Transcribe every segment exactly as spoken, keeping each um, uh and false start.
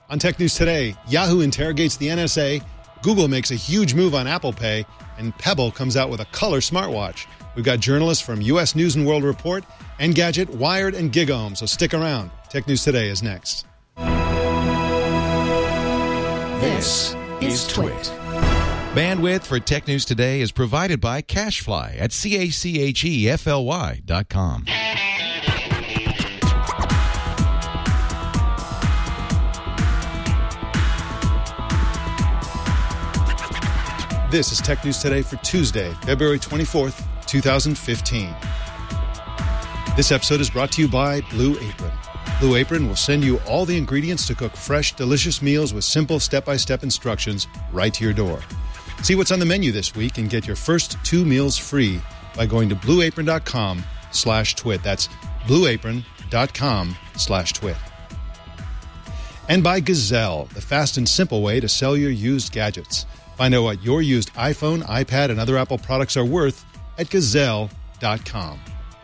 On Tech News Today, Yahoo interrogates the N S A, Google makes a huge move on Apple Pay, and Pebble comes out with a color smartwatch. We've got journalists from U S News and World Report, Engadget, Wired, and GigaOM, so stick around. Tech News Today is next. This is Twit. Bandwidth for Tech News Today is provided by CacheFly at C A C H E F L Y dot com. This is Tech News Today for Tuesday, February twenty-fourth, twenty fifteen. This episode is brought to you by Blue Apron. Blue Apron will send you all the ingredients to cook fresh, delicious meals with simple step-by-step instructions right to your door. See what's on the menu this week and get your first two meals free by going to blueapron.com slash twit. That's blueapron.com slash twit. And by Gazelle, the fast and simple way to sell your used gadgets. Find out what your used iPhone, iPad, and other Apple products are worth at gazelle dot com.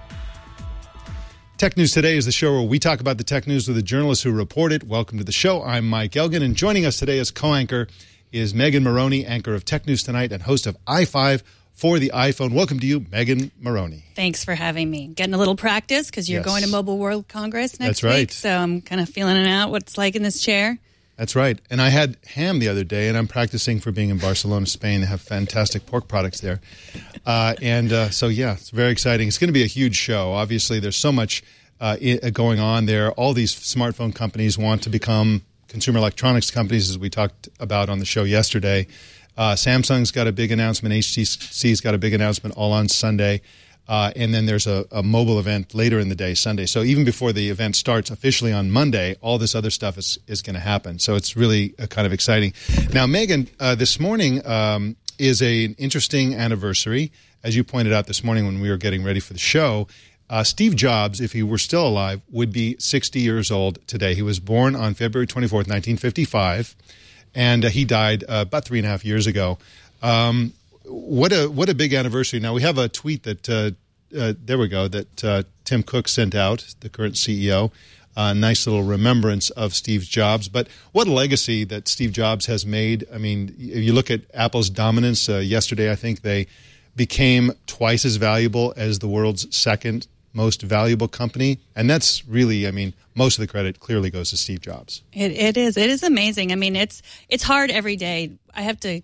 Tech News Today is the show where we talk about the tech news with the journalists who report it. Welcome to the show. I'm Mike Elgin, and joining us today as co-anchor is Megan Maroney, anchor of Tech News Tonight and host of i five for the iPhone. Welcome to you, Megan Maroney. Thanks for having me. Getting a little practice because you're Yes. going to Mobile World Congress next That's right. week, so I'm kind of feeling it out, what it's like in this chair. That's right. And I had ham the other day, and I'm practicing for being in Barcelona, Spain. They have fantastic pork products there. Uh, and uh, so, yeah, it's very exciting. It's going to be a huge show. Obviously, there's so much uh, I- going on there. All these smartphone companies want to become consumer electronics companies, as we talked about on the show yesterday. Uh, Samsung's got a big announcement. H T C's got a big announcement all on Sunday. Uh, and then there's a, a mobile event later in the day, Sunday. So even before the event starts officially on Monday, all this other stuff is, is going to happen. So it's really uh, kind of exciting. Now, Megan, uh, this morning um, is a, an interesting anniversary. As you pointed out this morning when we were getting ready for the show, uh, Steve Jobs, if he were still alive, would be sixty years old today. He was born on February twenty-fourth, nineteen fifty-five, and uh, he died uh, about three and a half years ago. Um What a what a big anniversary. Now, we have a tweet that, uh, uh, there we go, that uh, Tim Cook sent out, the current C E O. A uh, nice little remembrance of Steve Jobs. But what a legacy that Steve Jobs has made. I mean, if you look at Apple's dominance, uh, yesterday I think they became twice as valuable as the world's second most valuable company. And that's really, I mean, most of the credit clearly goes to Steve Jobs. It, it is. It is amazing. I mean, it's it's hard every day. I have to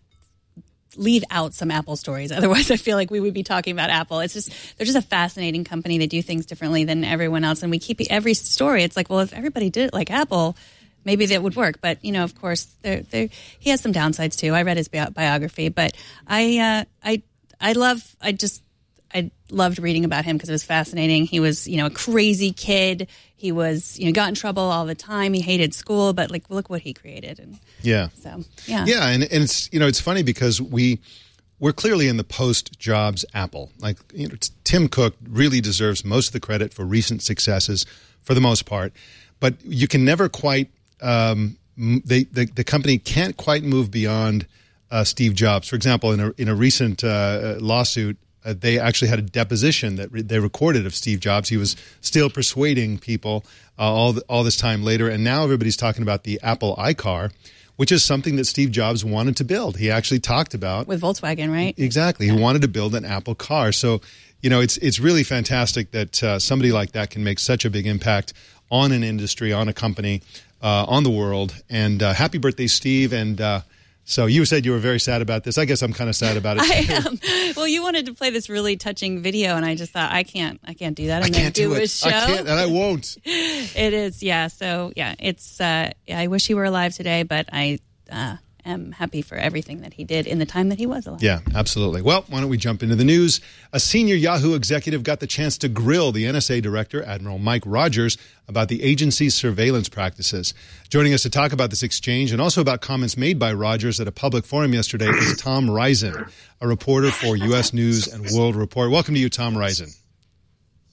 leave out some Apple stories. Otherwise, I feel like we would be talking about Apple. It's just, they're just a fascinating company. They do things differently than everyone else. And we keep every story. It's like, well, if everybody did it like Apple, maybe that would work. But, you know, of course, they're, they're, he has some downsides too. I read his bi- biography, but I, uh, I, I love, I just, I loved reading about him because it was fascinating. He was, you know, a crazy kid. He was, you know, got in trouble all the time. He hated school, but like, look what he created. And yeah. So, yeah. Yeah. And, and it's, you know, it's funny because we, we're clearly in the post-Jobs Apple. Like, you know, Tim Cook really deserves most of the credit for recent successes for the most part, but you can never quite, um, they, the, the company can't quite move beyond uh, Steve Jobs. For example, in a, in a recent uh, lawsuit, Uh, they actually had a deposition that re- they recorded of Steve Jobs. He was still persuading people uh, all the, all this time later, and now everybody's talking about the Apple iCar, which is something that Steve Jobs wanted to build. He actually talked about With Volkswagen, right? Exactly. He wanted to build an Apple car. So, you know, it's it's really fantastic that uh, somebody like that can make such a big impact on an industry, on a company, uh, on the world. And uh, happy birthday, Steve! And uh, So you said you were very sad about this. I guess I'm kind of sad about it. I am. Well, you wanted to play this really touching video, and I just thought I can't. I can't do that. I'm I can't do, do it. a show. I can't, and I won't. It is, yeah. So yeah, it's. Uh, I wish he were alive today, but I uh, am happy for everything that he did in the time that he was alive. Yeah, absolutely. Well, why don't we jump into the news? A senior Yahoo executive got the chance to grill the N S A director, Admiral Mike Rogers, about the agency's surveillance practices. Joining us to talk about this exchange and also about comments made by Rogers at a public forum yesterday is Tom Risen, a reporter for U S News and World Report. Welcome to you, Tom Risen.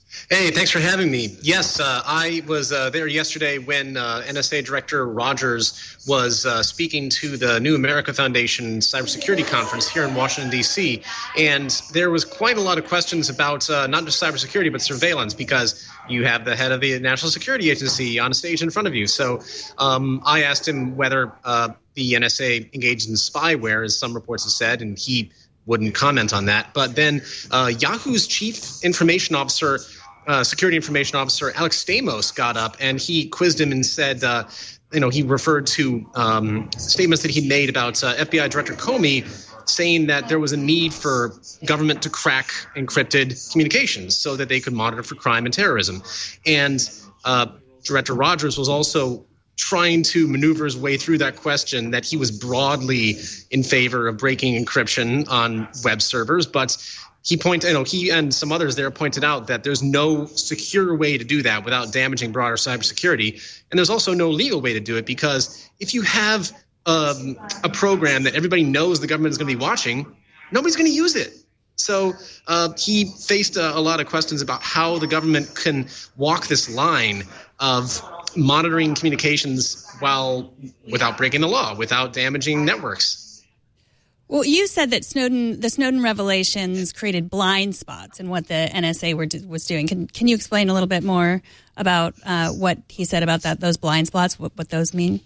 Hey, thanks for having me. Yes, uh, I was uh, there yesterday when uh, N S A Director Rogers was uh, speaking to the New America Foundation Cybersecurity Conference here in Washington, D C, and there was quite a lot of questions about uh, not just cybersecurity, but surveillance, because you have the head of the National Security Agency on a stage in front of you. So um, I asked him whether uh, the N S A engaged in spyware, as some reports have said, and he wouldn't comment on that. But then uh, Yahoo's chief information officer, uh, security information officer, Alex Stamos, got up and he quizzed him and said, uh, you know, he referred to um, statements that he made about uh, F B I Director Comey, saying that there was a need for government to crack encrypted communications so that they could monitor for crime and terrorism. And uh, Director Rogers was also trying to maneuver his way through that question, that he was broadly in favor of breaking encryption on web servers, but he pointed, you know, he and some others there pointed out that there's no secure way to do that without damaging broader cybersecurity, and there's also no legal way to do it, because if you have um, a program that everybody knows the government is going to be watching, nobody's going to use it. So uh, he faced a, a lot of questions about how the government can walk this line of monitoring communications while without breaking the law, without damaging networks. Well, you said that Snowden, the Snowden revelations created blind spots in what the N S A were, was doing. Can can you explain a little bit more about uh, what he said about that? Those blind spots, what, what those mean?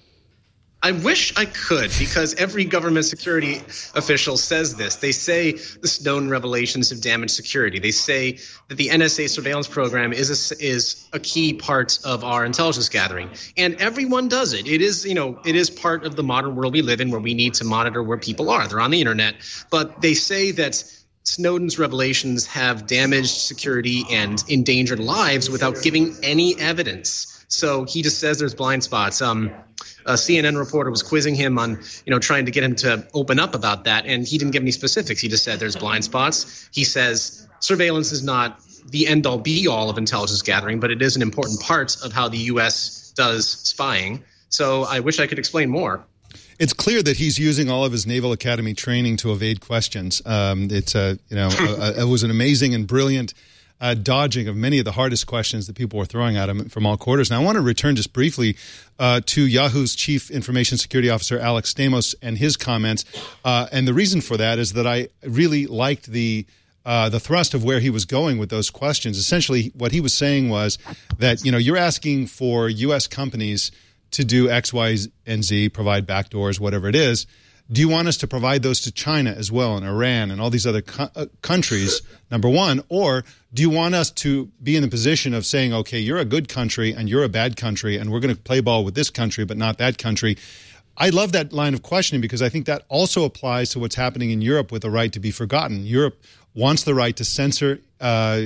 I wish I could, because every government security official says this. They say the Snowden revelations have damaged security. They say that the N S A surveillance program is a, is a key part of our intelligence gathering. And everyone does it. It is, you know, it is part of the modern world we live in, where we need to monitor where people are. They're on the internet. But they say that Snowden's revelations have damaged security and endangered lives without giving any evidence. So he just says there's blind spots. Um, a C N N reporter was quizzing him on, you know, trying to get him to open up about that, and he didn't give any specifics. He just said there's blind spots. He says surveillance is not the end-all, be-all of intelligence gathering, but it is an important part of how the U S does spying. So I wish I could explain more. It's clear that he's using all of his Naval Academy training to evade questions. Um, it's a, you know, a, a, it was an amazing and brilliant Uh, dodging of many of the hardest questions that people were throwing at him from all quarters. Now, I want to return just briefly uh, to Yahoo's Chief Information Security Officer, Alex Stamos, and his comments. Uh, and the reason for that is that I really liked the uh, the thrust of where he was going with those questions. Essentially, what he was saying was that, you know, you're asking for U S companies to do X, Y, and Z, provide backdoors, whatever it is. Do you want us to provide those to China as well, and Iran and all these other co- uh, countries, number one? Or do you want us to be in the position of saying, okay, you're a good country and you're a bad country, and we're going to play ball with this country but not that country? I love that line of questioning, because I think that also applies to what's happening in Europe with the right to be forgotten. Europe wants the right to censor uh,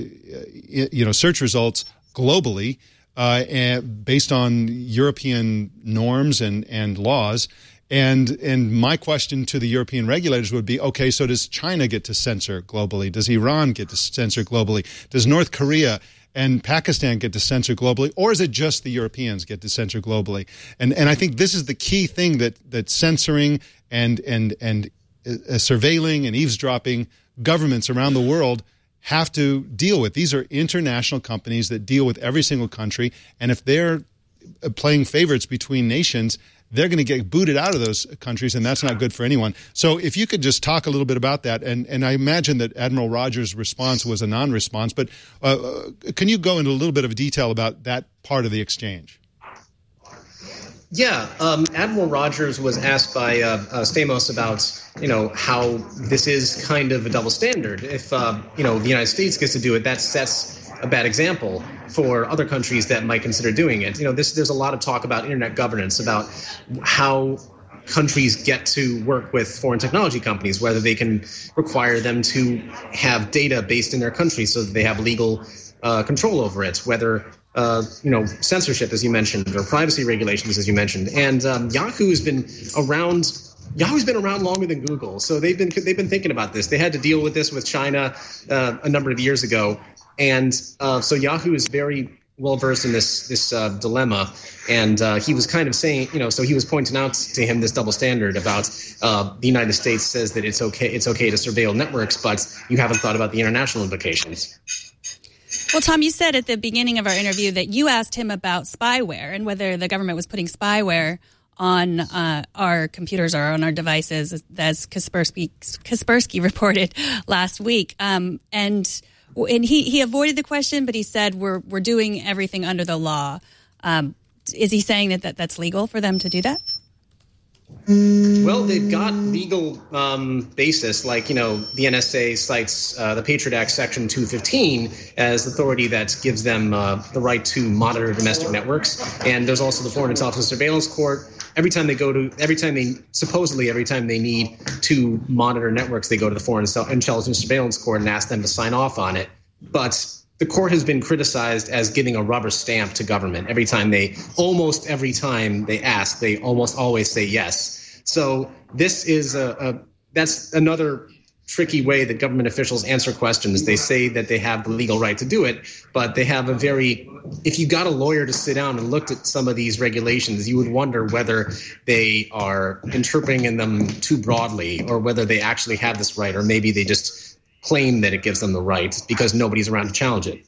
you know, search results globally uh, and based on European norms and, and laws. And and my question to the European regulators would be, okay, so does China get to censor globally? Does Iran get to censor globally? Does North Korea and Pakistan get to censor globally? Or is it just the Europeans get to censor globally? And and I think this is the key thing that that censoring and and and uh, surveilling and eavesdropping governments around the world have to deal with. These are international companies that deal with every single country, and if they're playing favorites between nations, they're going to get booted out of those countries, and that's not good for anyone. So if you could just talk a little bit about that, and, and I imagine that Admiral Rogers' response was a non-response, but uh, can you go into a little bit of detail about that part of the exchange? Yeah, um, Admiral Rogers was asked by uh, uh, Stamos about, you know, how this is kind of a double standard. If, uh, you know, the United States gets to do it, that sets a bad example for other countries that might consider doing it. You know, this, there's a lot of talk about internet governance, about how countries get to work with foreign technology companies, whether they can require them to have data based in their country so that they have legal uh, control over it, whether Uh, you know, censorship, as you mentioned, or privacy regulations, as you mentioned. And um, Yahoo has been around. Yahoo's been around longer than Google, so they've been they've been thinking about this. They had to deal with this with China uh, a number of years ago, and uh, so Yahoo is very well versed in this this uh, dilemma. And uh, he was kind of saying, you know, so he was pointing out to him this double standard about uh, the United States says that it's okay it's okay to surveil networks, but you haven't thought about the international implications. Well, Tom, you said at the beginning of our interview that you asked him about spyware and whether the government was putting spyware on uh, our computers or on our devices, as Kaspersky, Kaspersky reported last week. Um, and and he, he avoided the question, but he said we're we're doing everything under the law. Um, is he saying that, that that's legal for them to do that? Well, they've got legal um, basis, like, you know, the N S A cites uh, the Patriot Act Section two fifteen as authority that gives them uh, the right to monitor domestic networks. And there's also the Foreign Intelligence Surveillance Court. Every time they go to, every time they, supposedly every time they need to monitor networks, they go to the Foreign Intelligence Surveillance Court and ask them to sign off on it. But the court has been criticized as giving a rubber stamp to government. Every time they, almost every time they ask, they almost always say yes. So this is a, a that's another tricky way that government officials answer questions. They say that they have the legal right to do it, but they have a very, if you got a lawyer to sit down and looked at some of these regulations, you would wonder whether they are interpreting them too broadly or whether they actually have this right, or maybe they just claim that it gives them the right because nobody's around to challenge it.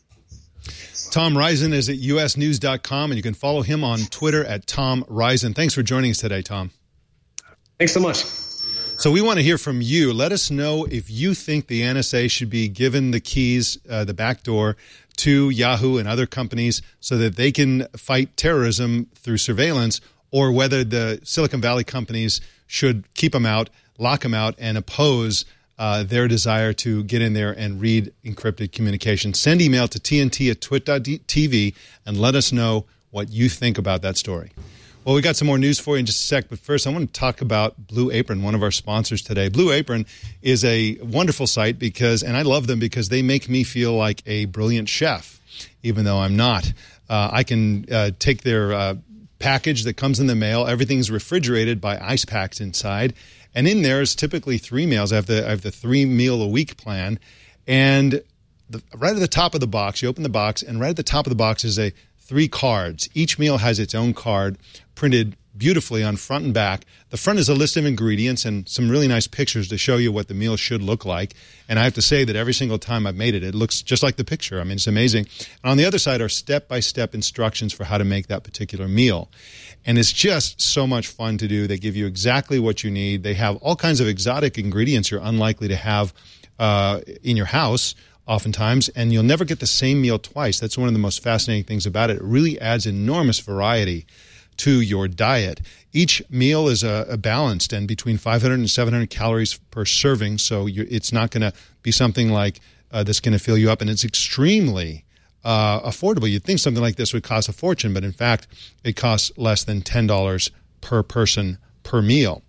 Tom Risen is at U S news dot com, and you can follow him on Twitter at Tom Risen. Thanks for joining us today, Tom. Thanks so much. So we want to hear from you. Let us know if you think the N S A should be given the keys, uh, the back door, to Yahoo and other companies so that they can fight terrorism through surveillance, or whether the Silicon Valley companies should keep them out, lock them out, and oppose Uh, their desire to get in there and read encrypted communication. Send email to T N T at twit dot T V and let us know what you think about that story. Well, we got some more news for you in just a sec, but first I want to talk about Blue Apron, one of our sponsors today. Blue Apron is a wonderful site because, and I love them because they make me feel like a brilliant chef, even though I'm not. Uh, I can uh, take their uh, package that comes in the mail. Everything's refrigerated by ice packs inside. And in there is typically three meals. I have the I have the three meal a week plan, and the, right at the top of the box, you open the box, and right at the top of the box is a three cards. Each meal has its own card printed beautifully on front and back. The front is a list of ingredients and some really nice pictures to show you what the meal should look like. And I have to say that every single time I've made it, it looks just like the picture. I mean, it's amazing. And on the other side are step-by-step instructions for how to make that particular meal. And it's just so much fun to do. They give you exactly what you need. They have all kinds of exotic ingredients you're unlikely to have uh, in your house oftentimes, and you'll never get the same meal twice. That's one of the most fascinating things about it. It really adds enormous variety to your diet. Each meal is uh, balanced and between five hundred and seven hundred calories per serving, so you, it's not going to be something like uh, that's going to fill you up, and it's extremely uh, affordable. You'd think something like this would cost a fortune, but in fact, it costs less than ten dollars per person per meal.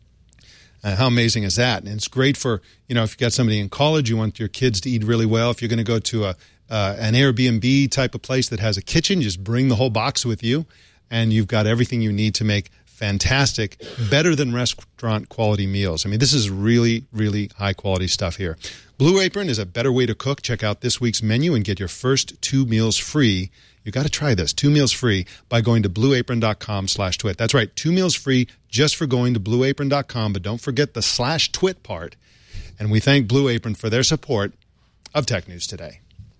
Uh, how amazing is that? And it's great for, you know, if you've got somebody in college, you want your kids to eat really well. If you're going to go to a uh, an Airbnb type of place that has a kitchen, just bring the whole box with you, and you've got everything you need to make fantastic, better than restaurant quality meals. I mean, this is really, really high quality stuff here. Blue Apron is a better way to cook. Check out this week's menu and get your first two meals free. You got to try this, two meals free, by going to blue apron dot com slash twit. That's right, two meals free just for going to blue apron dot com, but don't forget the slash twit part. And we thank Blue Apron for their support of Tech News Today.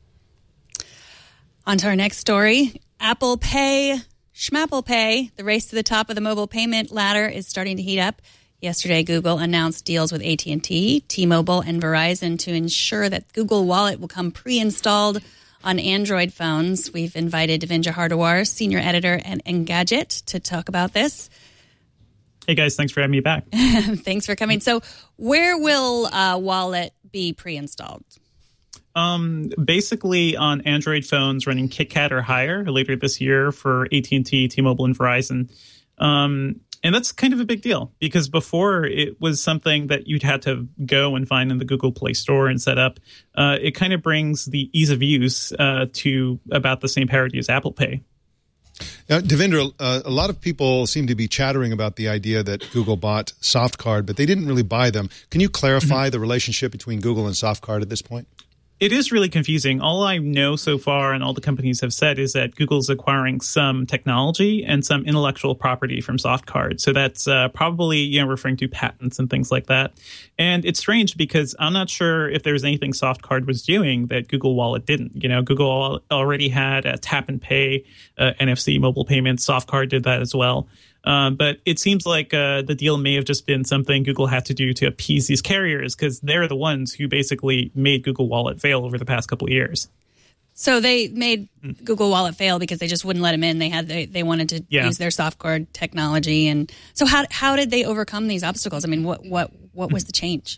On to our next story. Apple Pay, Schmapple Pay, the race to the top of the mobile payment ladder is starting to heat up. Yesterday, Google announced deals with A T and T, T-Mobile, and Verizon to ensure that Google Wallet will come pre-installed on Android phones. We've invited Devendra Hardawar, senior editor at Engadget, to talk about this. Hey, guys. Thanks for having me back. Thanks for coming. So where will uh, Wallet be pre-installed? Um, basically on Android phones running KitKat or higher later this year for A T and T, T-Mobile, and Verizon. Um, and that's kind of a big deal because before it was something that you'd had to go and find in the Google Play Store and set up. Uh, it kind of brings the ease of use uh, to about the same parity as Apple Pay. Now, Devendra, uh, a lot of people seem to be chattering about the idea that Google bought SoftCard, but they didn't really buy them. Can you clarify mm-hmm. the relationship between Google and SoftCard at this point? It is really confusing. All I know so far, and all the companies have said, is that Google's acquiring some technology and some intellectual property from Softcard. So that's uh, probably, you know, referring to patents and things like that. And it's strange because I'm not sure if there was anything Softcard was doing that Google Wallet didn't. You know, Google already had a tap and pay, uh, N F C mobile payments. Softcard did that as well. Um, but it seems like uh, the deal may have just been something Google had to do to appease these carriers because they're the ones who basically made Google Wallet fail over the past couple of years. So they made mm. Google Wallet fail because they just wouldn't let them in. They had they, they wanted to yeah. use their Softcard technology, and so how how did they overcome these obstacles? I mean, what what what was the change?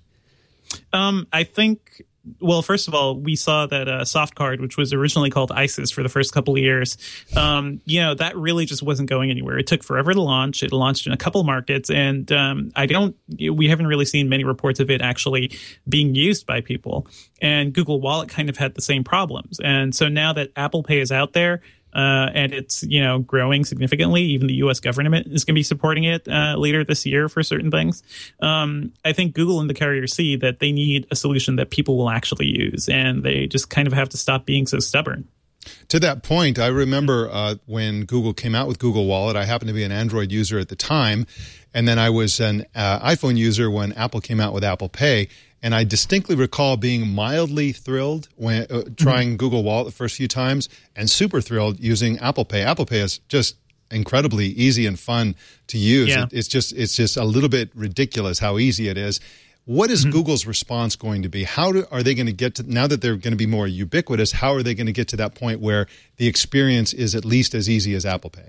Um, I think. Well, first of all, we saw that uh, Softcard, which was originally called ISIS for the first couple of years, um, you know, that really just wasn't going anywhere. It took forever to launch. It launched in a couple markets, and um, I don't, we haven't really seen many reports of it actually being used by people. And Google Wallet kind of had the same problems. And so now that Apple Pay is out there, Uh, and it's, you know, growing significantly. Even the U S government is going to be supporting it uh, later this year for certain things. Um, I think Google and the carriers see that they need a solution that people will actually use, and they just kind of have to stop being so stubborn. To that point, I remember uh, when Google came out with Google Wallet, I happened to be an Android user at the time, and then I was an uh, iPhone user when Apple came out with Apple Pay. And I distinctly recall being mildly thrilled when uh, trying mm-hmm. Google Wallet the first few times, and super thrilled using Apple Pay. Apple Pay is just incredibly easy and fun to use. Yeah. It, it's just it's just a little bit ridiculous how easy it is. What is mm-hmm. Google's response going to be? How do, are they going to get to, now that they're going to be more ubiquitous, how are they going to get to that point where the experience is at least as easy as Apple Pay?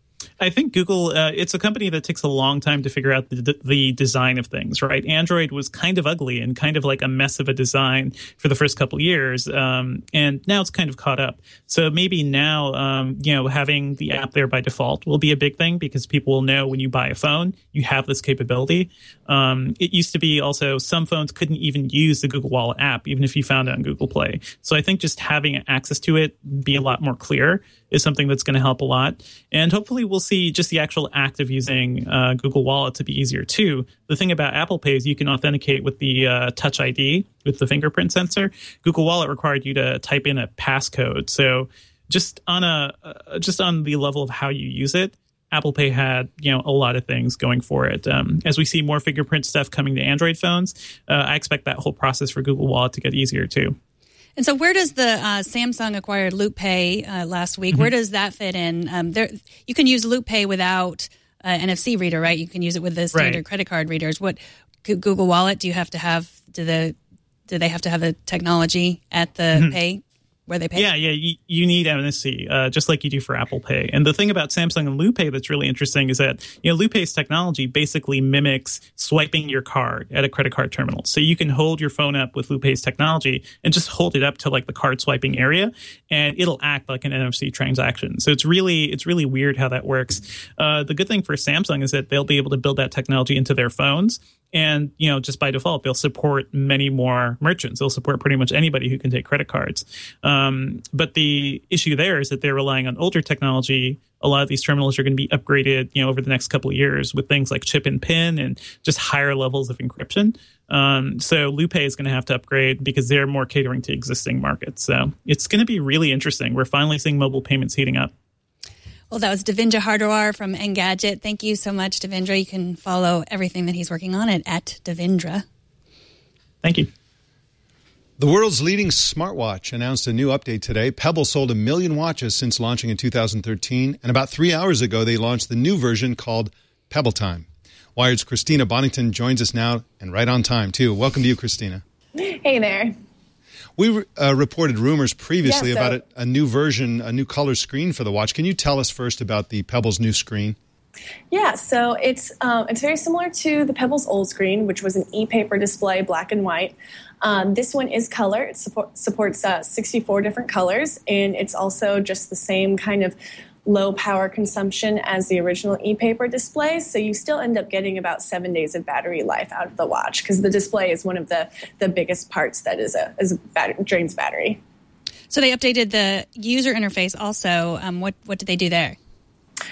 I think Google, uh, it's a company that takes a long time to figure out the, the design of things, right? Android was kind of ugly and kind of like a mess of a design for the first couple of years. Um, and now it's kind of caught up. So maybe now, um, you know, having the app there by default will be a big thing because people will know when you buy a phone, you have this capability. Um, it used to be also some phones couldn't even use the Google Wallet app, even if you found it on Google Play. So I think just having access to it be a lot more clear is something that's going to help a lot. And hopefully we'll see just the actual act of using uh, Google Wallet to be easier too. The thing about Apple Pay is you can authenticate with the uh, Touch I D, with the fingerprint sensor. Google Wallet required you to type in a passcode. So just on a uh, just on the level of how you use it, Apple Pay had, you know, a lot of things going for it. Um, as we see more fingerprint stuff coming to Android phones, uh, I expect that whole process for Google Wallet to get easier too. And so where does the uh, Samsung acquired Loop Pay uh, last week, mm-hmm. where does that fit in? Um, there, you can use Loop Pay without uh, N F C reader, right? You can use it with the standard right. credit card readers. What Google Wallet, do you have to have, do, the, do they have to have the technology at the mm-hmm. pay? Where they pay? Yeah, yeah, you, you need N F C, uh, just like you do for Apple Pay. And the thing about Samsung and Loop Pay that's really interesting is that, you know, Loop Pay's technology basically mimics swiping your card at a credit card terminal. So you can hold your phone up with Loop Pay's technology and just hold it up to like the card swiping area, and it'll act like an N F C transaction. So it's really it's really weird how that works. Uh, the good thing for Samsung is that they'll be able to build that technology into their phones. And, you know, just by default, they'll support many more merchants. They'll support pretty much anybody who can take credit cards. Um, but the issue there is that they're relying on older technology. A lot of these terminals are going to be upgraded, you know, over the next couple of years with things like chip and pin and just higher levels of encryption. Um, so Loop Pay is going to have to upgrade because they're more catering to existing markets. So it's going to be really interesting. We're finally seeing mobile payments heating up. Well, that was Devendra Hardawar from Engadget. Thank you so much, Devendra. You can follow everything that he's working on at, at Devendra. Thank you. The world's leading smartwatch announced a new update today. Pebble sold a million watches since launching in two thousand thirteen, and about three hours ago, they launched the new version called Pebble Time. Wired's Christina Bonington joins us now, and right on time, too. Welcome to you, Christina. Hey there. We uh, reported rumors previously yeah, so, about a, a new version, a new color screen for the watch. Can you tell us first about the Pebble's new screen? Yeah, so it's um, it's very similar to the Pebble's old screen, which was an e-paper display, black and white. Um, this one is color. It support, supports uh, sixty-four different colors, and it's also just the same kind of low power consumption as the original e-paper display. So you still end up getting about seven days of battery life out of the watch because the display is one of the, the biggest parts that is a, is a bat- drains battery. So they updated the user interface also. Um, what, what did they do there?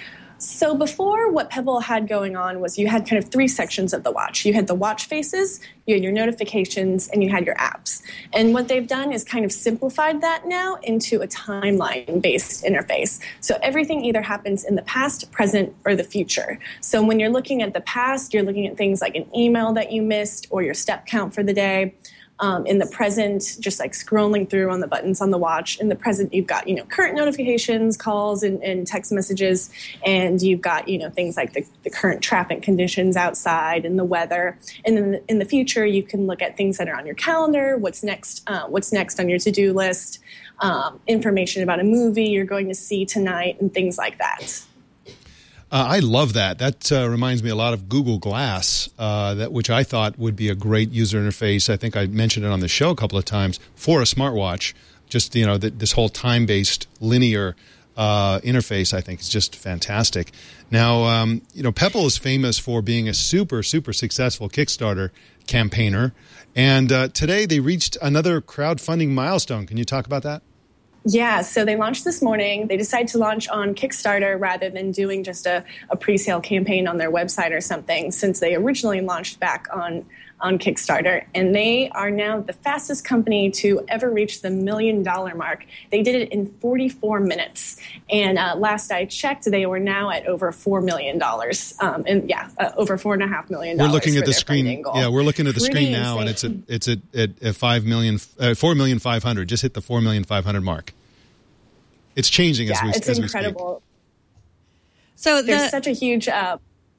So before, what Pebble had going on was you had kind of three sections of the watch. You had the watch faces, you had your notifications, and you had your apps. And what they've done is kind of simplified that now into a timeline-based interface. So everything either happens in the past, present, or the future. So when you're looking at the past, you're looking at things like an email that you missed or your step count for the day. Um, in the present, just like scrolling through on the buttons on the watch. In the present, you've got, you know, current notifications, calls, and, and text messages. And you've got, you know, things like the, the current traffic conditions outside and the weather. And then in the future, you can look at things that are on your calendar, what's next, uh, what's next on your to-do list, um, information about a movie you're going to see tonight, and things like that. Uh, I love that. That uh, reminds me a lot of Google Glass, uh, that which I thought would be a great user interface. I think I mentioned it on the show a couple of times for a smartwatch. Just, you know, the, this whole time-based linear uh, interface, I think, is just fantastic. Now, um, you know, Pebble is famous for being a super, super successful Kickstarter campaigner. And uh, today they reached another crowdfunding milestone. Can you talk about that? Yeah, so they launched this morning. They decided to launch on Kickstarter rather than doing just a, a pre-sale campaign on their website or something, since they originally launched back on, on Kickstarter. And they are now the fastest company to ever reach the million dollar mark. They did it in forty-four minutes. And uh, last I checked, they were now at over four million dollars. Um, and yeah, uh, over four and a half million dollars. We're looking at the screen. Yeah, we're looking at the Pretty screen now, insane. and it's at it's at, at, at five million, uh, four million five hundred. Just hit the four million five hundred mark. It's changing as yeah, we it's as incredible. we speak. So the, There's such a huge. Uh,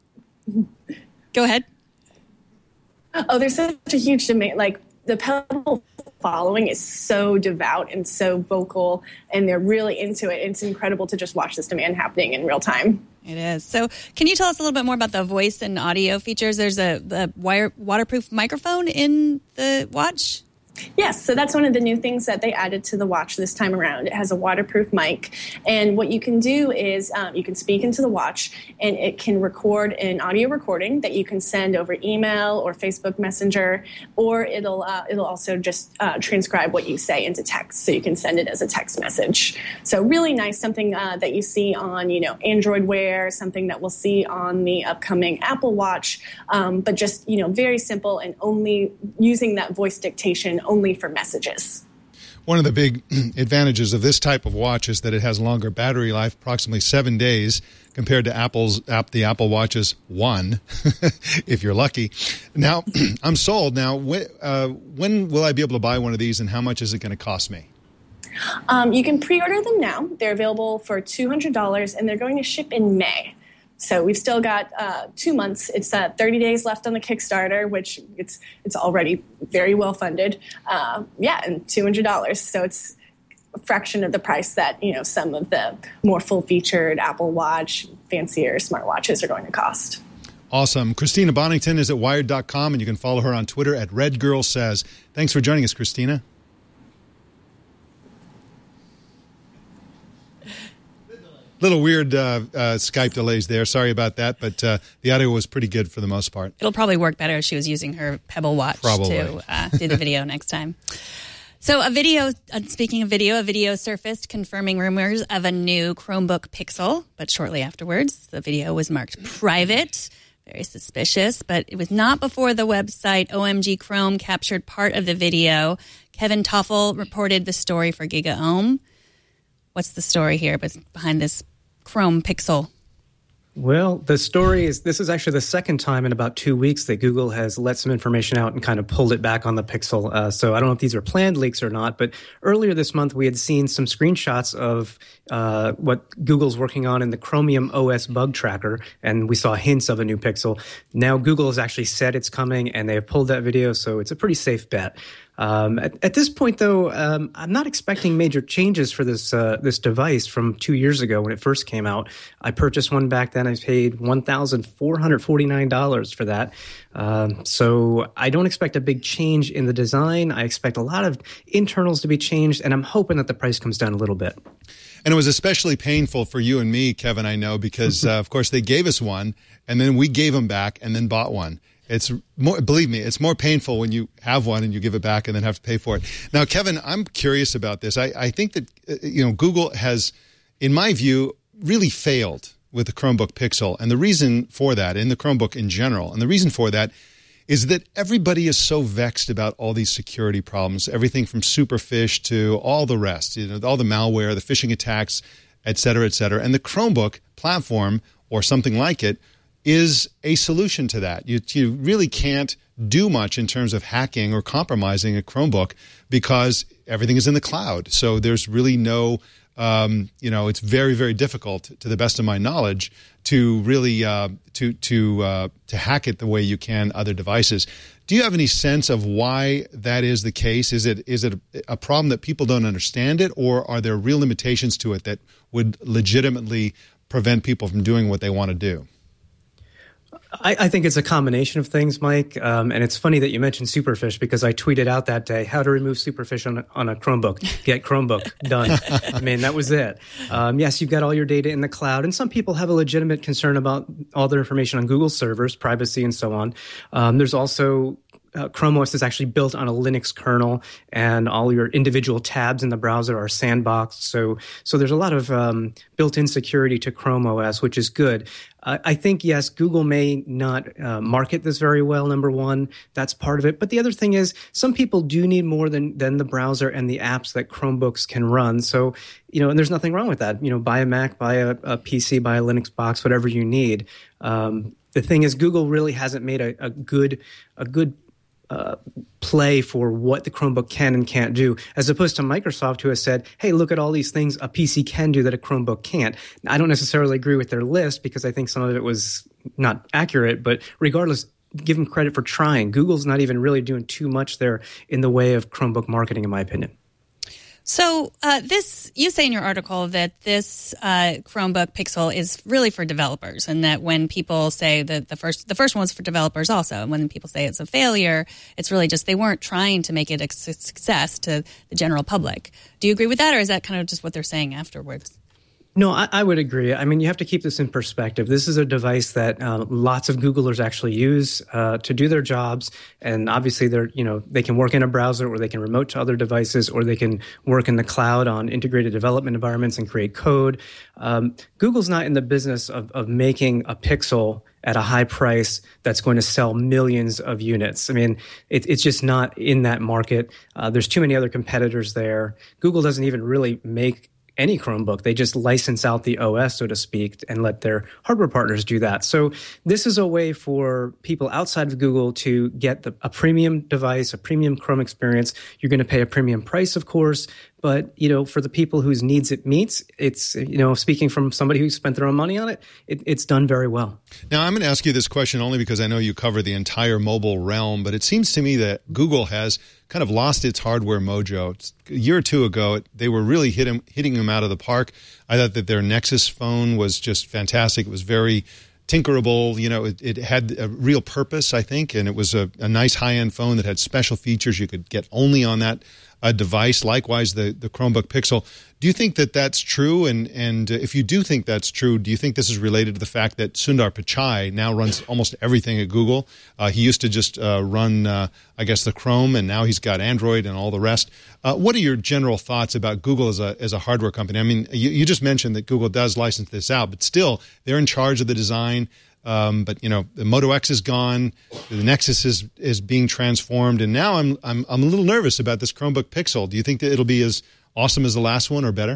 go ahead. Oh, there's such a huge demand. Like the Pebble following is so devout and so vocal, and they're really into it. It's incredible to just watch this demand happening in real time. It is. So can you tell us a little bit more about the voice and audio features? There's a the wire waterproof microphone in the watch. Yes, so that's one of the new things that they added to the watch this time around. It has a waterproof mic, and what you can do is um, you can speak into the watch, and it can record an audio recording that you can send over email or Facebook Messenger, or it'll uh, it'll also just uh, transcribe what you say into text, so you can send it as a text message. So really nice, something uh, that you see on you know Android Wear, something that we'll see on the upcoming Apple Watch, um, but just you know very simple and only using that voice dictation only for messages. One of the big advantages of this type of watch is that it has longer battery life, approximately seven days, compared to Apple's app, the Apple Watch's one, if you're lucky. Now, I'm sold. Now, wh- uh, when will I be able to buy one of these, and how much is it going to cost me? Um, you can pre-order them now. They're available for two hundred dollars, and they're going to ship in May. So we've still got uh, two months. It's uh, thirty days left on the Kickstarter, which it's it's already very well funded. Uh, yeah, and two hundred dollars. So it's a fraction of the price that you know some of the more full-featured Apple Watch, fancier smartwatches are going to cost. Awesome. Christina Bonington is at Wired dot com, and you can follow her on Twitter at Red Girl Says. Thanks for joining us, Christina. Little weird uh, uh, Skype delays there. Sorry about that, but uh, the audio was pretty good for the most part. It'll probably work better if she was using her Pebble watch Probably. to uh, do the video next time. So a video, uh, speaking of video, a video surfaced confirming rumors of a new Chromebook Pixel, but shortly afterwards, the video was marked private. Very suspicious, but it was not before the website O M G Chrome captured part of the video. Kevin Toffel reported the story for GigaOM. What's the story here behind this Chrome Pixel? Well, the story is this is actually the second time in about two weeks that Google has let some information out and kind of pulled it back on the Pixel. Uh, so I don't know if these are planned leaks or not, but earlier this month we had seen some screenshots of uh, what Google's working on in the Chromium O S bug tracker, and we saw hints of a new Pixel. Now Google has actually said it's coming, and they have pulled that video, so it's a pretty safe bet. Um, at, at this point, though, um, I'm not expecting major changes for this uh, this device from two years ago when it first came out. I purchased one back then. I paid one thousand four hundred forty-nine dollars for that. Um, so I don't expect a big change in the design. I expect a lot of internals to be changed, and I'm hoping that the price comes down a little bit. And it was especially painful for you and me, Kevin, I know, because, uh, of course, they gave us one, and then we gave them back and then bought one. It's more, believe me, it's more painful when you have one and you give it back and then have to pay for it. Now, Kevin, I'm curious about this. I, I think that, uh, you know, Google has, in my view, really failed with the Chromebook Pixel, and the reason for that, in the Chromebook in general, and the reason for that is that everybody is so vexed about all these security problems, everything from Superfish to all the rest, you know, all the malware, the phishing attacks, et cetera, et cetera. And the Chromebook platform, or something like it, is a solution to that. You, you really can't do much in terms of hacking or compromising a Chromebook because everything is in the cloud. So there's really no, um, you know, it's very, very difficult, to the best of my knowledge, to really uh, to to uh, to hack it the way you can other devices. Do you have any sense of why that is the case? Is it is it a problem that people don't understand it, or are there real limitations to it that would legitimately prevent people from doing what they want to do? I, I think it's a combination of things, Mike. Um, and it's funny that you mentioned Superfish because I tweeted out that day, how to remove Superfish on a, on a Chromebook. Get Chromebook. Done. I mean, that was it. Um, yes, you've got all your data in the cloud. And some people have a legitimate concern about all their information on Google servers, privacy, and so on. Um, there's also Uh, Chrome O S is actually built on a Linux kernel, and all your individual tabs in the browser are sandboxed. So, so there's a lot of um, built-in security to Chrome O S, which is good. Uh, I think, yes, Google may not uh, market this very well, number one. That's part of it. But the other thing is some people do need more than, than the browser and the apps that Chromebooks can run. So, you know, and there's nothing wrong with that. You know, buy a Mac, buy a, a P C, buy a Linux box, whatever you need. Um, the thing is, Google really hasn't made a, a good a good Uh, play for what the Chromebook can and can't do, as opposed to Microsoft, who has said, hey, look at all these things a P C can do that a Chromebook can't. I don't necessarily agree with their list because I think some of it was not accurate, but regardless, give them credit for trying. Google's not even really doing too much there in the way of Chromebook marketing, in my opinion. So uh, this, you say in your article that this uh, Chromebook Pixel is really for developers, and that when people say that the first the first one's for developers also, and when people say it's a failure, it's really just they weren't trying to make it a success to the general public. Do you agree with that, or is that kind of just what they're saying afterwards? No, I, I would agree. I mean, you have to keep this in perspective. This is a device that uh, lots of Googlers actually use uh, to do their jobs, and obviously, they're you know they can work in a browser, or they can remote to other devices, or they can work in the cloud on integrated development environments and create code. Um, Google's not in the business of, of making a Pixel at a high price that's going to sell millions of units. I mean, it, it's just not in that market. Uh, there's too many other competitors there. Google doesn't even really make any Chromebook. They just license out the O S, so to speak, and let their hardware partners do that. So this is a way for people outside of Google to get the, a premium device, a premium Chrome experience. You're going to pay a premium price, of course, but, you know, for the people whose needs it meets, it's, you know, speaking from somebody who spent their own money on it, it it's done very well. Now, I'm going to ask you this question only because I know you cover the entire mobile realm, but it seems to me that Google has kind of lost its hardware mojo. A year or two ago, they were really hit him, hitting them out of the park. I thought that their Nexus phone was just fantastic. It was very tinkerable. You know, it, it had a real purpose, I think, and it was a, a nice high-end phone that had special features you could get only on that uh, device. Likewise, the, the Chromebook Pixel. Do you think that that's true? And, and if you do think that's true, do you think this is related to the fact that Sundar Pichai now runs almost everything at Google? Uh, he used to just uh, run, uh, I guess, the Chrome, and now he's got Android and all the rest. Uh, what are your general thoughts about Google as a as a hardware company? I mean, you, you just mentioned that Google does license this out, but still, they're in charge of the design. Um, but you know, the Moto X is gone, the Nexus is is being transformed, and now I'm I'm I'm a little nervous about this Chromebook Pixel. Do you think that it'll be as awesome as the last one, or better?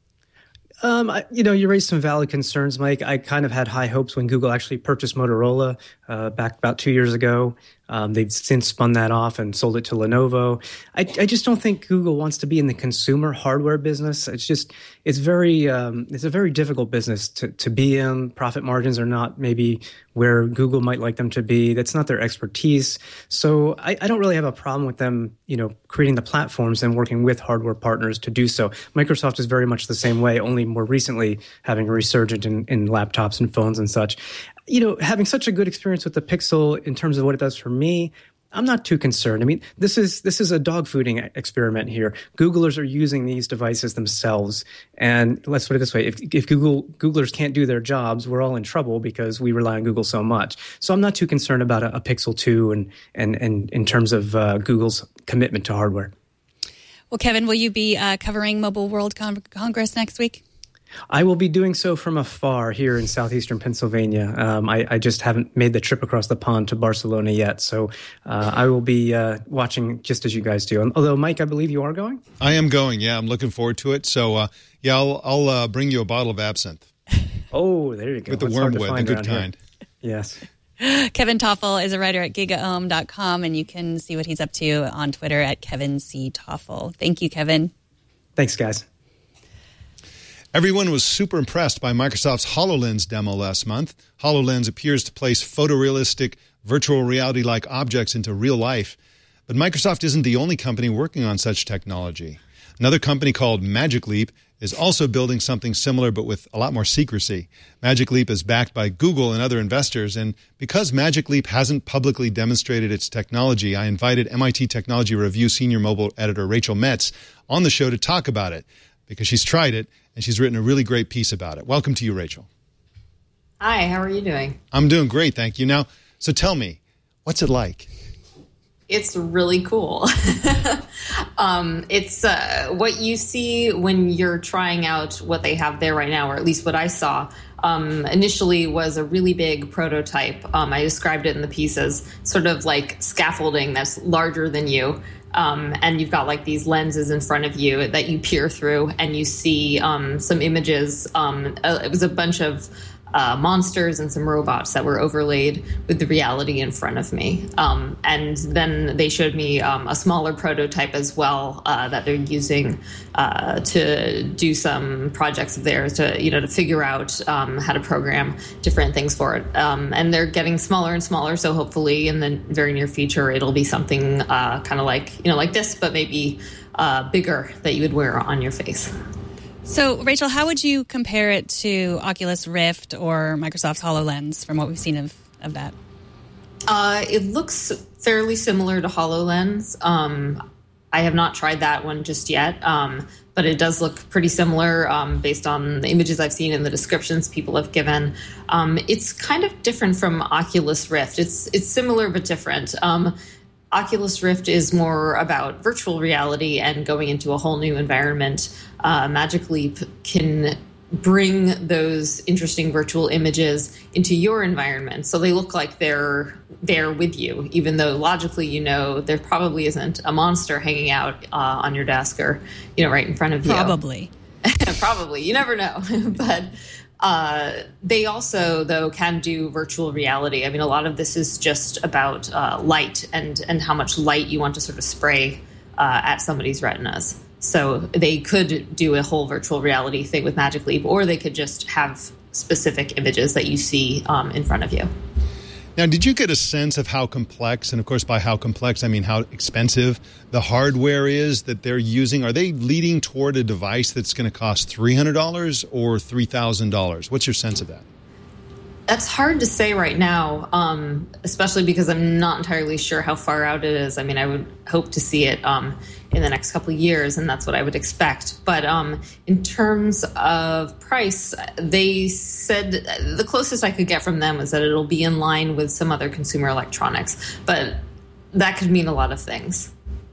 Um, I, you know, you raised some valid concerns, Mike. I kind of had high hopes when Google actually purchased Motorola uh, back about two years ago. Um, they've since spun that off and sold it to Lenovo. I, I just don't think Google wants to be in the consumer hardware business. It's just, it's very, um, it's a very difficult business to, to be in. Profit margins are not maybe where Google might like them to be. That's not their expertise. So I, I don't really have a problem with them, you know, creating the platforms and working with hardware partners to do so. Microsoft is very much the same way, only more recently having a resurgence in, in laptops and phones and such. You know, having such a good experience with the Pixel in terms of what it does for me, I'm not too concerned. I mean, this is this is a dog fooding experiment here. Googlers are using these devices themselves, and let's put it this way: if if Google Googlers can't do their jobs, we're all in trouble because we rely on Google so much. So I'm not too concerned about a, a Pixel two and and and in terms of uh, Google's commitment to hardware. Well, Kevin, will you be uh, covering Mobile World Con- Congress next week? I will be doing so from afar here in southeastern Pennsylvania. Um, I, I just haven't made the trip across the pond to Barcelona yet, so uh, I will be uh, watching just as you guys do. Although, Mike, I believe you are going? I am going, yeah. I'm looking forward to it. So, uh, yeah, I'll, I'll uh, bring you a bottle of absinthe. Oh, there you go. With the That's hard to wormwood, the find good around here. kind. Yes. Kevin Toffel is a writer at gigaohm dot com, and you can see what he's up to on Twitter at Kevin C. Toffel. Thank you, Kevin. Thanks, guys. Everyone was super impressed by Microsoft's HoloLens demo last month. HoloLens appears to place photorealistic virtual reality-like objects into real life. But Microsoft isn't the only company working on such technology. Another company called Magic Leap is also building something similar but with a lot more secrecy. Magic Leap is backed by Google and other investors, and because Magic Leap hasn't publicly demonstrated its technology, I invited M I T Technology Review senior mobile editor Rachel Metz on the show to talk about it, because she's tried it and she's written a really great piece about it. Welcome to you, Rachel. Hi, how are you doing? I'm doing great, thank you. Now, so tell me, what's it like? It's really cool. um, it's uh, what you see when you're trying out what they have there right now, or at least what I saw. Um, initially was a really big prototype. Um, I described it in the piece as sort of like scaffolding that's larger than you. Um, and you've got like these lenses in front of you that you peer through, and you see um, some images. Um, uh, it was a bunch of uh, monsters and some robots that were overlaid with the reality in front of me. Um, and then they showed me um, a smaller prototype as well uh, that they're using uh, to do some projects of theirs to, you know, to figure out um, how to program different things for it. Um, and they're getting smaller and smaller. So hopefully in the very near future, it'll be something uh, kind of like, you know, like this, but maybe uh, bigger that you would wear on your face. So, Rachel, how would you compare it to Oculus Rift or Microsoft's HoloLens from what we've seen of, of that? Uh, it looks fairly similar to HoloLens. Um, I have not tried that one just yet, um, but it does look pretty similar um, based on the images I've seen and the descriptions people have given. Um, it's kind of different from Oculus Rift. It's it's similar but different. Um, Oculus Rift is more about virtual reality and going into a whole new environment. Uh, Magic Leap can bring those interesting virtual images into your environment. So they look like they're there with you, even though logically, you know, there probably isn't a monster hanging out uh, on your desk or, you know, right in front of you. Probably. Probably. You never know. But uh, they also, though, can do virtual reality. I mean, a lot of this is just about uh, light and, and how much light you want to sort of spray uh, at somebody's retinas. So they could do a whole virtual reality thing with Magic Leap, or they could just have specific images that you see um, in front of you. Now, did you get a sense of how complex, and of course by how complex, I mean how expensive the hardware is that they're using? Are they leading toward a device that's going to cost three hundred dollars or three thousand dollars? What's your sense of that? That's hard to say right now, um, especially because I'm not entirely sure how far out it is. I mean, I would hope to see it um, in the next couple of years, and that's what I would expect. But um, in terms of price, they said the closest I could get from them was that it'll be in line with some other consumer electronics. But that could mean a lot of things.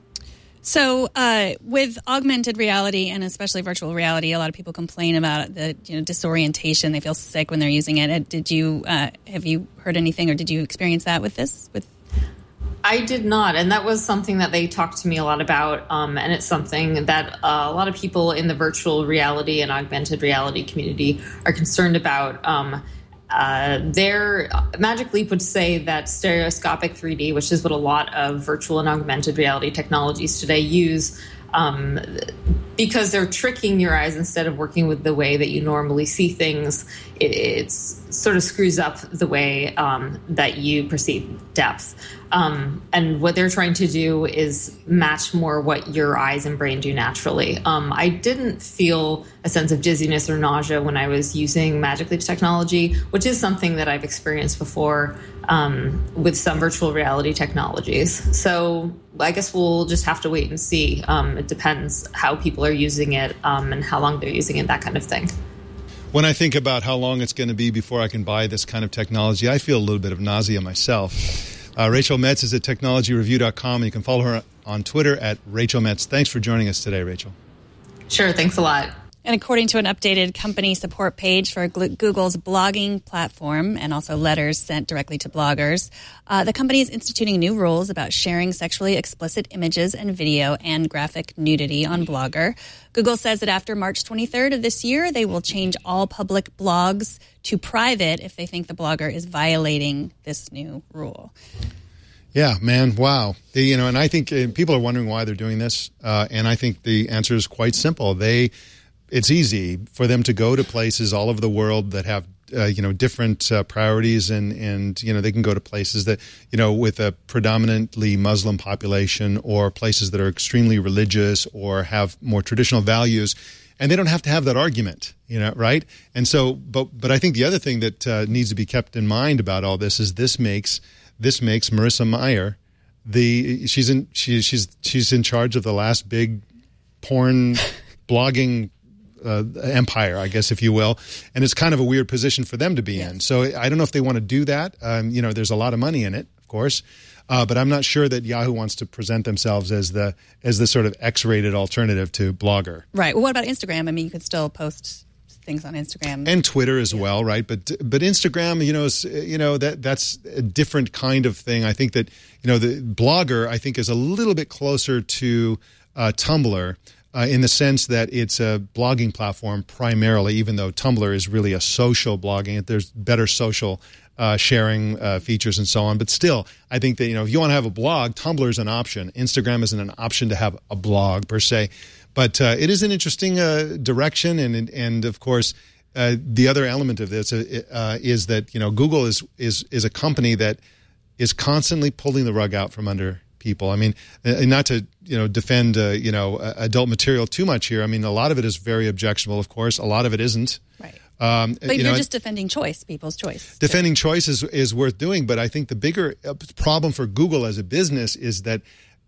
So uh, with augmented reality and especially virtual reality, a lot of people complain about the you know, disorientation. They feel sick when they're using it. Did you uh, have you heard anything, or did you experience that with this? With I did not, and that was something that they talked to me a lot about, um, and it's something that uh, a lot of people in the virtual reality and augmented reality community are concerned about. Um, Uh, their Magic Leap would say that stereoscopic three D, which is what a lot of virtual and augmented reality technologies today use, um, because they're tricking your eyes instead of working with the way that you normally see things. It it's, sort of screws up the way um, that you perceive depth. Um, and what they're trying to do is match more what your eyes and brain do naturally. Um, I didn't feel a sense of dizziness or nausea when I was using Magic Leap's technology, which is something that I've experienced before um, with some virtual reality technologies. So I guess we'll just have to wait and see. Um, it depends how people are using it um, and how long they're using it, that kind of thing. When I think about how long it's going to be before I can buy this kind of technology, I feel a little bit of nausea myself. Uh, Rachel Metz is at technology review dot com, and you can follow her on Twitter at Rachel Metz. Thanks for joining us today, Rachel. Sure, thanks a lot. And according to an updated company support page for Google's blogging platform and also letters sent directly to bloggers, uh, the company is instituting new rules about sharing sexually explicit images and video and graphic nudity on Blogger. Google says that after March twenty-third of this year, they will change all public blogs to private if they think the blogger is violating this new rule. Yeah, man, wow. They, you know, and I think uh, people are wondering why they're doing this, uh, and I think the answer is quite simple. They It's easy for them to go to places all over the world that have, uh, you know, different uh, priorities, and, and, you know, they can go to places that, you know, with a predominantly Muslim population or places that are extremely religious or have more traditional values, and they don't have to have that argument, you know, right? And so, but but I think the other thing that uh, needs to be kept in mind about all this is this makes this makes Marissa Mayer the she's in she, she's she's in charge of the last big porn blogging Uh, empire, I guess, if you will. And it's kind of a weird position for them to be yeah. in. So I don't know if they want to do that. Um, you know, there's a lot of money in it, of course. Uh, but I'm not sure that Yahoo wants to present themselves as the as the sort of X-rated alternative to Blogger. Right. Well, what about Instagram? I mean, you could still post things on Instagram. And Twitter as yeah. well, right? But but Instagram, you know, is, you know that that's a different kind of thing. I think that, you know, the Blogger, I think, is a little bit closer to uh, Tumblr, Uh, in the sense that it's a blogging platform primarily, even though Tumblr is really a social blogging. There's better social uh, sharing uh, features and so on. But still, I think that, you know, if you want to have a blog, Tumblr is an option. Instagram isn't an option to have a blog per se. But uh, it is an interesting uh, direction. And, and of course, uh, the other element of this uh, uh, is that, you know, Google is, is, is a company that is constantly pulling the rug out from under people. I mean, not to, you know, defend, uh, you know, adult material too much here. I mean, a lot of it is very objectionable, of course. A lot of it isn't. Right. Um, but you you're know, just defending choice, people's choice. Defending choice is, is worth doing. But I think the bigger problem for Google as a business is that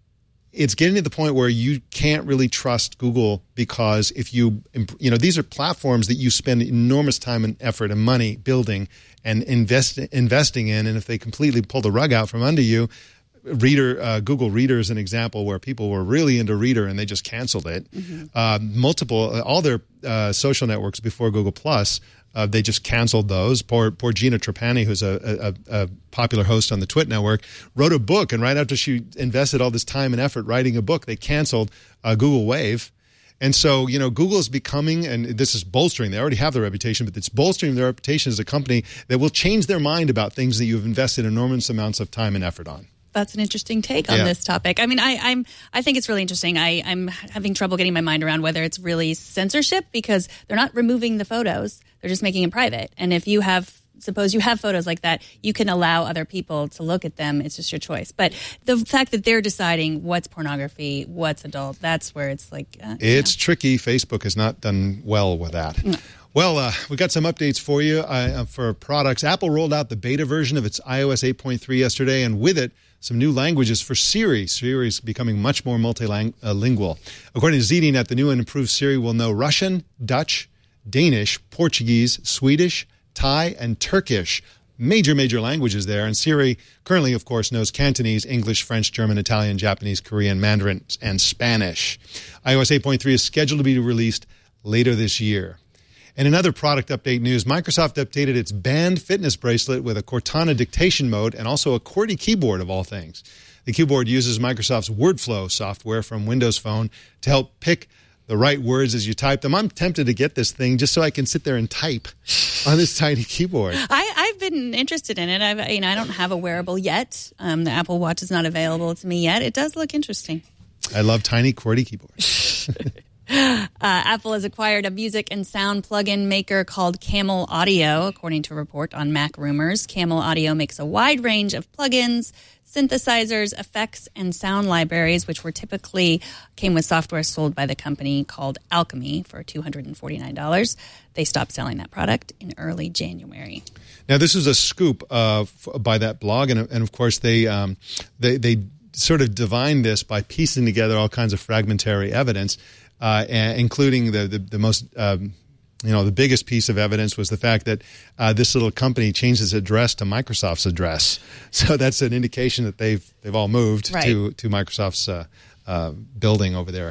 it's getting to the point where you can't really trust Google, because if you, you know, these are platforms that you spend enormous time and effort and money building and invest, investing in. And if they completely pull the rug out from under you, Reader, uh, Google Reader is an example where people were really into Reader and they just canceled it. Mm-hmm. Uh, multiple, uh, all their uh, social networks before Google Plus, uh, they just canceled those. Poor, poor Gina Trapani, who's a, a, a popular host on the Twit network, wrote a book, and right after she invested all this time and effort writing a book, they canceled uh, Google Wave. And so, you know, Google is becoming, and this is bolstering, they already have their reputation, but it's bolstering their reputation as a company that will change their mind about things that you've invested enormous amounts of time and effort on. That's an interesting take on yeah. this topic. I mean, I, I'm I think it's really interesting. I, I'm having trouble getting my mind around whether it's really censorship, because they're not removing the photos; they're just making it private. And if you have, suppose you have photos like that, you can allow other people to look at them. It's just your choice. But the fact that they're deciding what's pornography, what's adult, that's where it's like uh, it's you know. tricky. Facebook has not done well with that. No. Well, uh, we got some updates for you uh, for products. Apple rolled out the beta version of its iOS eight point three yesterday, and with it, some new languages for Siri. Siri is becoming much more multilingual. According to Z D Net, the new and improved Siri will know Russian, Dutch, Danish, Portuguese, Swedish, Thai, and Turkish. Major, major languages there. And Siri currently, of course, knows Cantonese, English, French, German, Italian, Japanese, Korean, Mandarin, and Spanish. iOS eight point three is scheduled to be released later this year. And in other product update news, Microsoft updated its Band fitness bracelet with a Cortana dictation mode and also a QWERTY keyboard, of all things. The keyboard uses Microsoft's WordFlow software from Windows Phone to help pick the right words as you type them. I'm tempted to get this thing just so I can sit there and type on this tiny keyboard. I, I've been interested in it. I've, you know, I don't have a wearable yet. Um, the Apple Watch is not available to me yet. It does look interesting. I love tiny QWERTY keyboards. Uh, Apple has acquired a music and sound plugin maker called Camel Audio, according to a report on Mac Rumors. Camel Audio makes a wide range of plugins, synthesizers, effects, and sound libraries, which were typically came with software sold by the company called Alchemy for two hundred forty-nine dollars. They stopped selling that product in early January. Now, this is a scoop uh, f- by that blog, and, and of course, they um, they they sort of divined this by piecing together all kinds of fragmentary evidence. Uh, including the, the, the most, um, you know, the biggest piece of evidence was the fact that uh, this little company changed its address to Microsoft's address. So that's an indication that they've they've all moved right. to to Microsoft's uh, uh, building over there.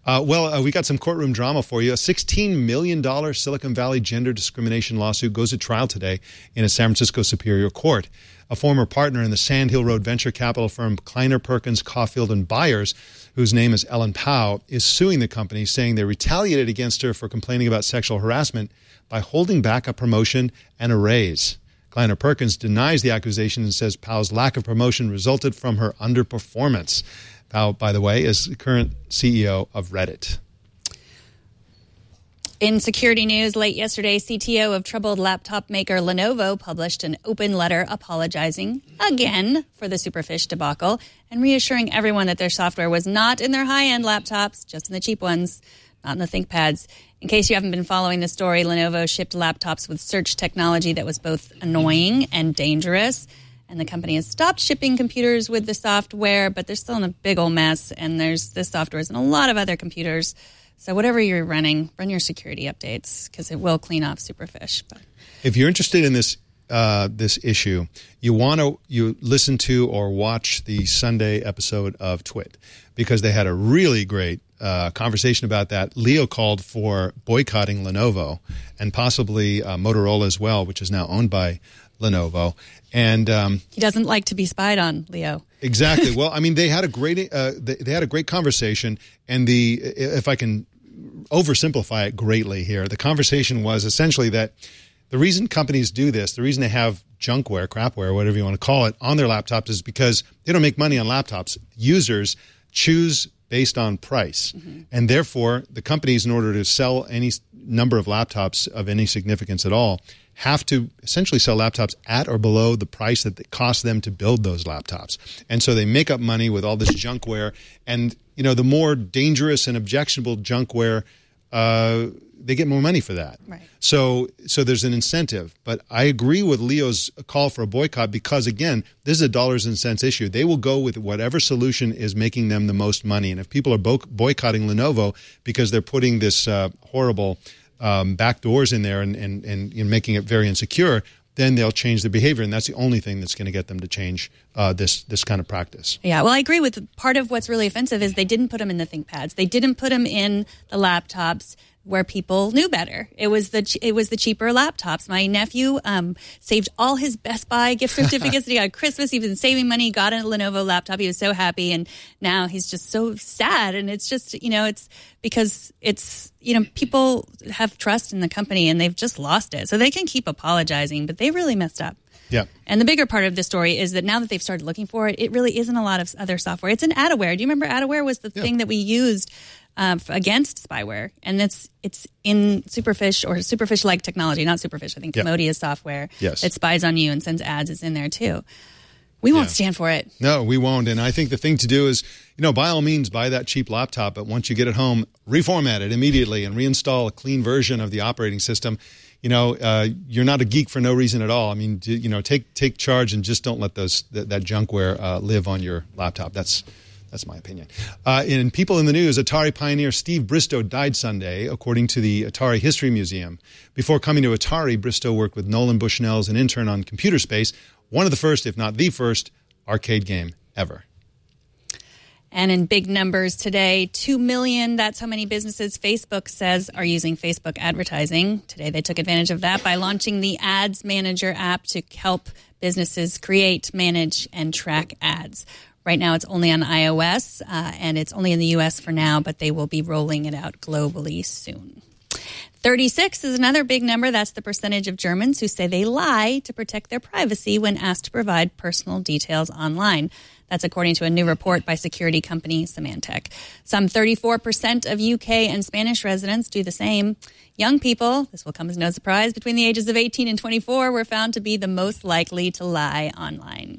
Uh, well, uh, we got some courtroom drama for you. A sixteen million dollars Silicon Valley gender discrimination lawsuit goes to trial today in a San Francisco Superior Court. A former partner in the Sand Hill Road venture capital firm Kleiner Perkins, Caulfield and Byers, whose name is Ellen Pao, is suing the company, saying they retaliated against her for complaining about sexual harassment by holding back a promotion and a raise. Kleiner Perkins denies the accusation and says Pao's lack of promotion resulted from her underperformance. Pao, by the way, is the current C E O of Reddit. In security news, late yesterday, C T O of troubled laptop maker Lenovo published an open letter apologizing again for the Superfish debacle and reassuring everyone that their software was not in their high-end laptops, just in the cheap ones, not in the ThinkPads. In case you haven't been following the story, Lenovo shipped laptops with search technology that was both annoying and dangerous. And the company has stopped shipping computers with the software, but they're still in a big old mess. And there's this software and a lot of other computers. So whatever you're running, run your security updates because it will clean off Superfish. But. If you're interested in this uh, this issue, you want to you listen to or watch the Sunday episode of Twit because they had a really great uh, conversation about that. Leo called for boycotting Lenovo and possibly uh, Motorola as well, which is now owned by Lenovo. And um, he doesn't like to be spied on, Leo. Exactly. Well, I mean, they had a great uh, they, they had a great conversation, and the if I can oversimplify it greatly here, the conversation was essentially that the reason companies do this, the reason they have junkware, crapware, whatever you want to call it, on their laptops is because they don't make money on laptops. Users choose based on price, mm-hmm. and therefore the companies, in order to sell any number of laptops of any significance at all, have to essentially sell laptops at or below the price that it costs them to build those laptops. And so they make up money with all this junkware. And, you know, the more dangerous and objectionable junkware, uh, they get more money for that. Right. So so there's an incentive. But I agree with Leo's call for a boycott because, again, this is a dollars and cents issue. They will go with whatever solution is making them the most money. And if people are bo- boycotting Lenovo because they're putting this uh, horrible Um, back doors in there and, and, and you know, making it very insecure, then they'll change their behavior. And that's the only thing that's going to get them to change uh, this this kind of practice. Yeah, well, I agree with part of what's really offensive is they didn't put them in the ThinkPads. They didn't put them in the laptops where people knew better. It was the it was the cheaper laptops. My nephew um, saved all his Best Buy gift certificates that he got at Christmas. He was saving money, got a Lenovo laptop. He was so happy, and now he's just so sad. And it's just, you know, it's because it's, you know, people have trust in the company and they've just lost it. So they can keep apologizing, but they really messed up. Yeah. And the bigger part of the story is that now that they've started looking for it, it really isn't a lot of other software. It's an Adaware. Do you remember Adaware was the yeah. thing that we used uh, against spyware? And it's it's in Superfish or Superfish-like technology, not Superfish. I think yeah. Commodious software yes. that spies on you and sends ads is in there too. We won't yeah. stand for it. No, we won't. And I think the thing to do is, you know, by all means, buy that cheap laptop. But once you get it home, reformat it immediately and reinstall a clean version of the operating system. You know, uh, you're not a geek for no reason at all. I mean, you know, take take charge and just don't let those that, that junkware uh, live on your laptop. That's that's my opinion. Uh, in People in the News, Atari pioneer Steve Bristow died Sunday, according to the Atari History Museum. Before coming to Atari, Bristow worked with Nolan Bushnell as an intern on Computer Space, one of the first, if not the first, arcade game ever. And in big numbers today, two million, that's how many businesses Facebook says are using Facebook advertising. Today they took advantage of that by launching the Ads Manager app to help businesses create, manage, and track ads. Right now it's only on iOS, uh, and it's only in the U S for now, but they will be rolling it out globally soon. thirty-six is another big number. That's the percentage of Germans who say they lie to protect their privacy when asked to provide personal details online. That's according to a new report by security company Symantec. Some thirty-four percent of U K and Spanish residents do the same. Young people, this will come as no surprise, between the ages of eighteen and twenty-four were found to be the most likely to lie online.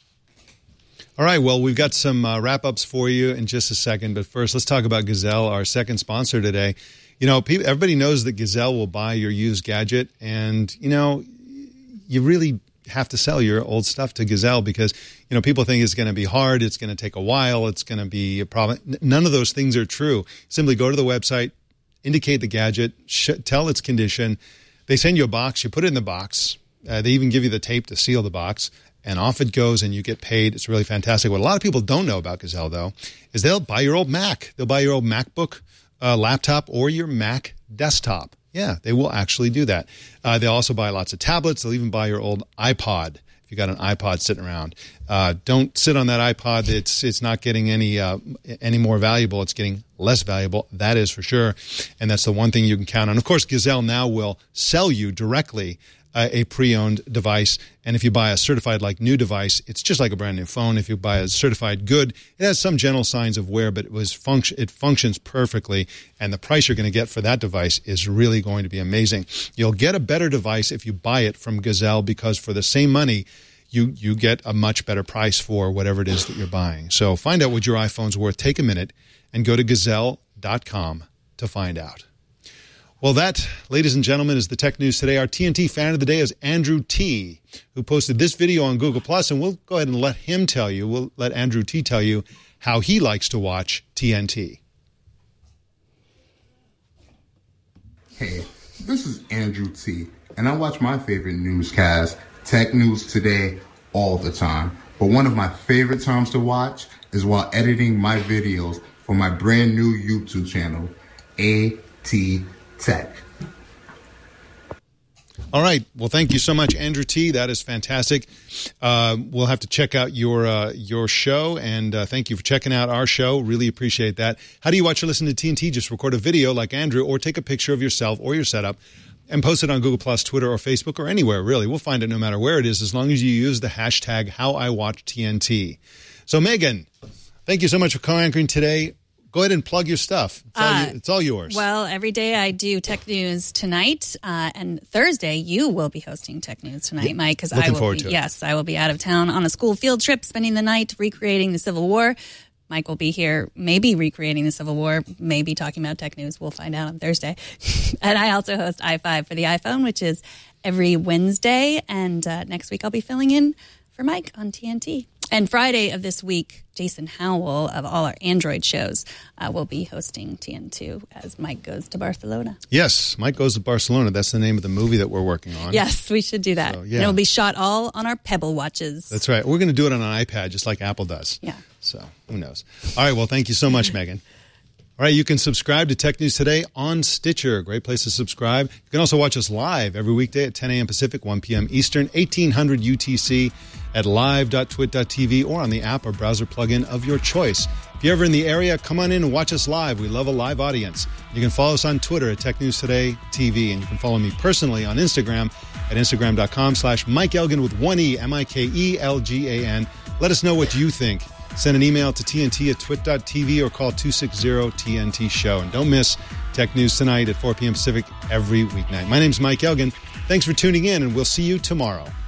All right, well, we've got some uh, wrap-ups for you in just a second. But first, let's talk about Gazelle, our second sponsor today. You know, people, everybody knows that Gazelle will buy your used gadget, and, you know, you really have to sell your old stuff to Gazelle because, you know, people think it's going to be hard, it's going to take a while, it's going to be a problem. None of those things are true. Simply go to the website, indicate the gadget, sh- tell its condition. They send you a box, you put it in the box. Uh, they even give you the tape to seal the box, and off it goes, and you get paid. It's really fantastic. What a lot of people don't know about Gazelle, though, is they'll buy your old Mac. They'll buy your old MacBook, uh, laptop or your Mac desktop. Yeah, they will actually do that. Uh, they also buy lots of tablets. They'll even buy your old iPod if you got an iPod sitting around. Uh, don't sit on that iPod. It's it's not getting any uh, any more valuable. It's getting less valuable. That is for sure. And that's the one thing you can count on. Of course, Gazelle now will sell you directly uh, a pre-owned device. And if you buy a certified like new device, it's just like a brand new phone. If you buy a certified good, it has some general signs of wear, but it was function it functions perfectly. And the price you're going to get for that device is really going to be amazing. You'll get a better device if you buy it from Gazelle, because for the same money, you you get a much better price for whatever it is that you're buying. So find out what your iPhone's worth. Take a minute and go to gazelle dot com to find out. Well, that, ladies and gentlemen, is the Tech News Today. Our T N T fan of the day is Andrew T., who posted this video on Google Plus, and we'll go ahead and let him tell you, we'll let Andrew T. tell you how he likes to watch T N T. Hey, this is Andrew T., and I watch my favorite newscast, Tech News Today, all the time. But one of my favorite times to watch is while editing my videos for my brand new YouTube channel, A T Tech. All right. Well, thank you so much, Andrew T. That is fantastic. Uh, we'll have to check out your uh, your show, and uh, thank you for checking out our show. Really appreciate that. How do you watch or listen to T N T? Just record a video like Andrew, or take a picture of yourself or your setup and post it on Google Plus, Twitter, or Facebook, or anywhere, really. We'll find it no matter where it is, as long as you use the hashtag HowIWatchTNT. So, Megan, thank you so much for co-anchoring today. Go ahead and plug your stuff. It's all, Uh, you, it's all yours. Well, every day I do Tech News Tonight, uh, and Thursday you will be hosting Tech News Tonight, Yeah. Mike. Because I Looking will forward be, to it. yes, I will be out of town on a school field trip, spending the night recreating the Civil War. Mike will be here, maybe recreating the Civil War, maybe talking about tech news. We'll find out on Thursday. And I also host i five for the iPhone, which is every Wednesday. And uh, next week I'll be filling in for Mike on T N T. And Friday of this week, Jason Howell of all our Android shows uh, will be hosting T N two as Mike goes to Barcelona. Yes, Mike Goes to Barcelona. That's the name of the movie that we're working on. Yes, we should do that. So, yeah. And it will be shot all on our Pebble watches. That's right. We're going to do it on an iPad, just like Apple does. Yeah. So who knows? All right. Well, thank you so much, Megan. All right. You can subscribe to Tech News Today on Stitcher. Great place to subscribe. You can also watch us live every weekday at ten a.m. Pacific, one p.m. Eastern, eighteen hundred U T C at live dot twit dot t v or on the app or browser plugin of your choice. If you're ever in the area, come on in and watch us live. We love a live audience. You can follow us on Twitter at Tech News Today T V, and you can follow me personally on Instagram at instagram dot com slash Mike Elgin with one E, M I K E L G A N. Let us know what you think. Send an email to T N T at twit dot t v or call two six zero T N T show. And don't miss Tech News Tonight at four p.m. Pacific every weeknight. My name's Mike Elgin. Thanks for tuning in, and we'll see you tomorrow.